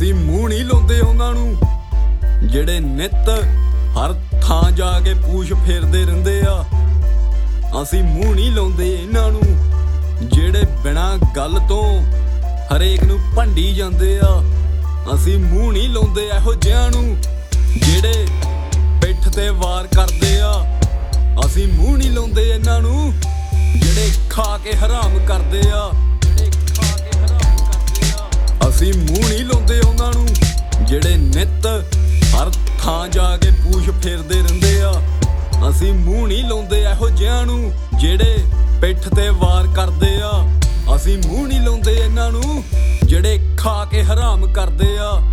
ਅਸੀਂ ਮੂੰਹ ਨਹੀਂ ਲਾਉਂਦੇ ਉਹਨਾਂ ਨੂੰ ਜਿਹੜੇ ਨਿੱਤ ਹਰ ਥਾਂ ਜਾ ਕੇ ਪੂਛ ਫੇਰਦੇ ਰਹਿੰਦੇ ਆ। ਅਸੀਂ ਮੂੰਹ ਨਹੀਂ ਲਾਉਂਦੇ ਇਹਨਾਂ ਨੂੰ ਜਿਹੜੇ ਬਿਨਾਂ ਗੱਲ ਤੋਂ ਹਰੇਕ ਨੂੰ ਭੰਡੀ ਜਾਂਦੇ ਆ। ਅਸੀਂ ਮੂੰਹ ਨਹੀਂ ਲਾਉਂਦੇ ਇਹੋ ਜਿਹਿਆਂ ਨੂੰ ਜਿਹੜੇ ਪਿੱਠ ਤੇ ਵਾਰ ਕਰਦੇ ਆ। ਅਸੀਂ ਮੂੰਹ ਨਹੀਂ ਲਾਉਂਦੇ ਇਹਨਾਂ ਨੂੰ ਜਿਹੜੇ ਖਾ ਕੇ ਹਰਾਮ ਕਰਦੇ ਆ। ਅਸੀਂ ਮੂੰਹ ਨਹੀਂ ਲਾਉਂਦੇ ਉਹਨਾਂ ਨੂੰ ਜਿਹੜੇ ਨਿੱਤ ਹਰ ਥਾਂ ਜਾ ਕੇ ਪੂਛ ਫੇਰਦੇ ਰਹਿੰਦੇ ਆ। ਅਸੀਂ ਮੂੰਹ ਨਹੀਂ ਲਾਉਂਦੇ ਇਹੋ ਜਿਹਿਆਂ ਨੂੰ ਜਿਹੜੇ ਪਿੱਠ ਤੇ ਵਾਰ ਕਰਦੇ ਆ। ਅਸੀਂ ਮੂੰਹ ਨਹੀਂ ਲਾਉਂਦੇ ਇਹਨਾਂ ਨੂੰ ਜਿਹੜੇ ਖਾ ਕੇ ਹਰਾਮ ਕਰਦੇ ਆ।